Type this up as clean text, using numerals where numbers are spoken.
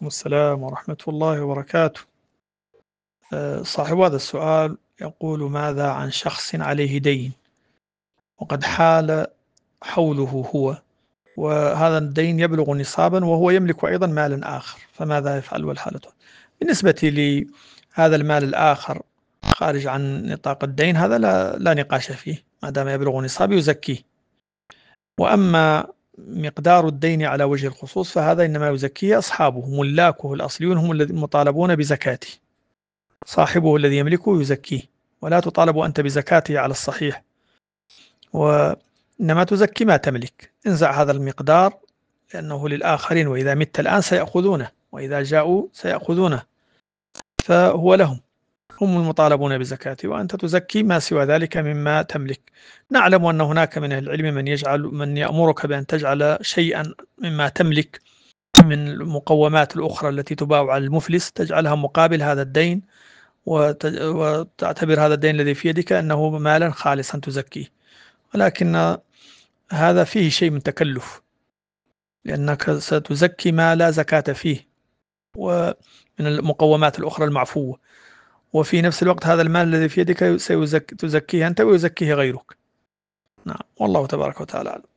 وعليكم السلام ورحمة الله وبركاته. صاحب هذا السؤال يقول: ماذا عن شخص عليه دين وقد حال حوله هو، وهذا الدين يبلغ نصابا وهو يملك أيضا مالا آخر، فماذا يفعل والحالة؟ بالنسبة لي هذا المال الآخر خارج عن نطاق الدين، هذا لا نقاش فيه، ما دام يبلغ نصاب يزكيه. وأما مقدار الدين على وجه الخصوص فهذا إنما يزكيه أصحابه، ملاكه الأصليون هم الذين مطالبون بزكاته، صاحبه الذي يملكه يزكيه، ولا تطالب أنت بزكاته على الصحيح، وإنما تزكي ما تملك. انزع هذا المقدار لأنه للآخرين، وإذا مت الآن سيأخذونه، وإذا جاءوا سيأخذونه، فهو لهم، هم المطالبون بزكاته، وأنت تزكي ما سوى ذلك مما تملك. نعلم أن هناك من العلم من يأمرك بأن تجعل شيئا مما تملك من المقومات الأخرى التي تباع على المفلس تجعلها مقابل هذا الدين، وتعتبر هذا الدين الذي في يدك أنه مالا خالصا تزكيه، ولكن هذا فيه شيء من تكلف، لأنك ستزكي ما لا زكاة فيه ومن المقومات الأخرى المعفوة، وفي نفس الوقت هذا المال الذي في يدك تزكيه أنت ويزكيه غيرك. نعم، والله تبارك وتعالى أعلم.